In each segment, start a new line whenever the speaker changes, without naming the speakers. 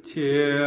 千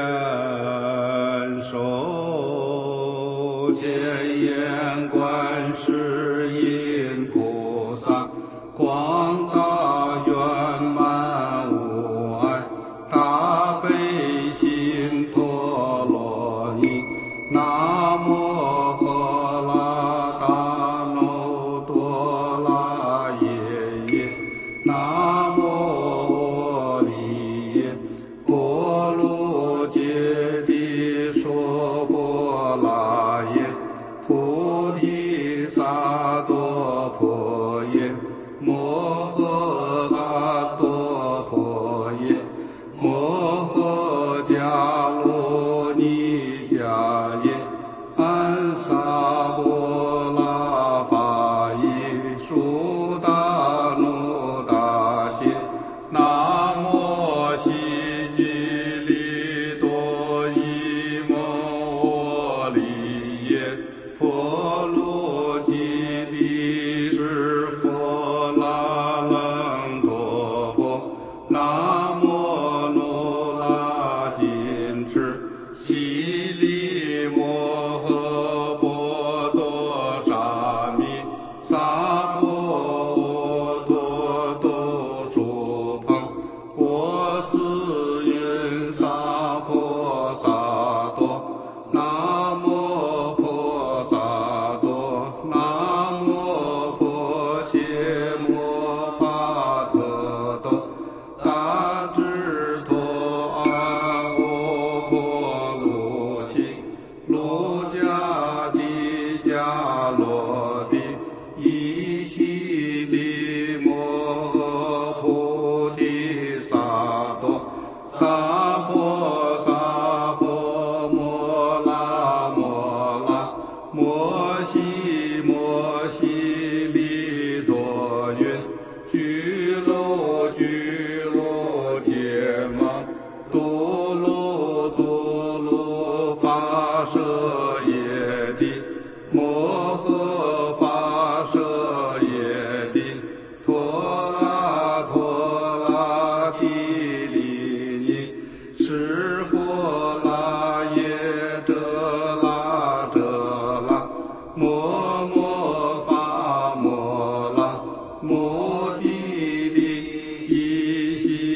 手千眼观世音菩萨，广大圆满无碍，大悲心陀罗尼。南无喝啦达耨多啦耶耶，南无阿利耶波罗揭谛娑婆拉耶，菩提萨埵婆耶，摩诃萨埵婆耶，摩诃迦罗尼迦耶，安萨婆拉法耶，苏达努达谢，南无悉吉利多伊摩阿利耶，婆罗揭谛是佛那楞陀婆，南无罗那谨墀悉利摩诃波多沙弥萨婆诃多苏朋，我思云萨婆萨埵，南无婆萨埵，南无婆伽摩法特多，达智陀阿耨婆卢悉，卢迦帝迦罗帝，依悉利摩诃菩提萨埵，萨婆摩拉摩悉利多云，俱卢羯摩多罗发舍耶帝，摩诃发舍耶帝，陀拉帝利尼，是佛那耶遮拉，摩发摩拉，摩帝利依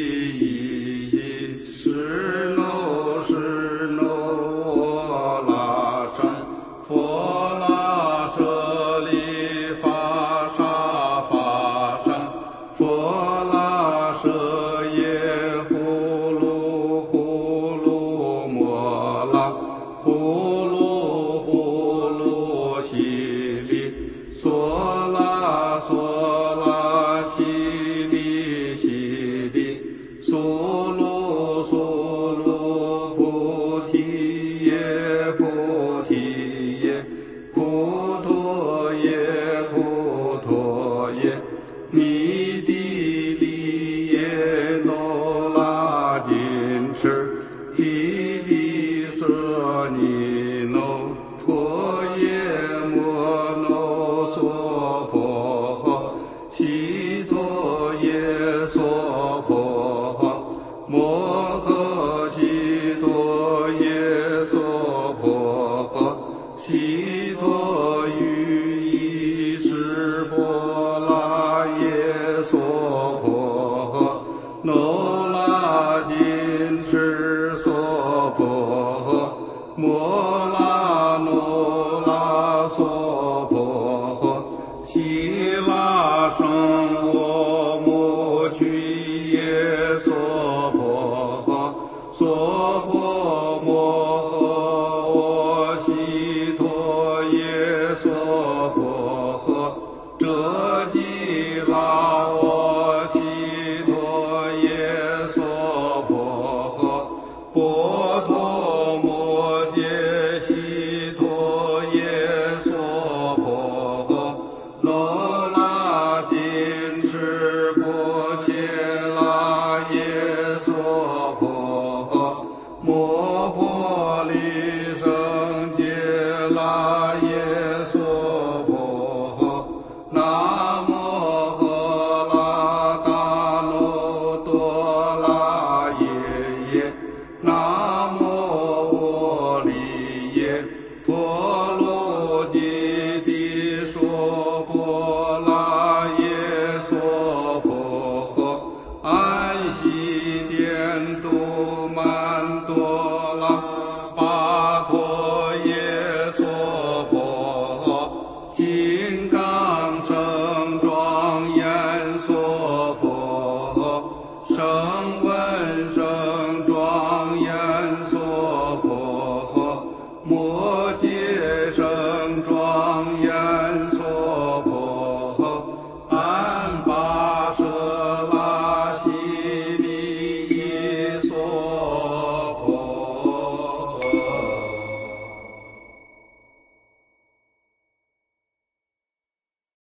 悉，是耨阿拉僧，佛那舍利法沙僧，佛那舍耶呼噜摩拉，呼噜悉利，娑啦悉利，苏噜菩提耶，普陀耶，弥帝利耶那拉谨墀，帝利舍尼那，婆耶摩那娑婆诃，悉陀耶娑婆诃，摩诃悉陀耶娑婆诃，悉陀喻意识波那耶娑婆诃，那拉谨墀娑婆诃，摩那娑婆诃，悉那胜我母俱耶娑婆诃，娑婆摩诃我悉陀耶娑婆诃，遮吉那我悉陀耶娑婆诃，波陀摩揭悉陀耶娑婆诃，那拉谨墀波切那耶娑婆诃，摩婆利胜揭那耶娑婆诃，南无喝啦达耨多啦耶耶。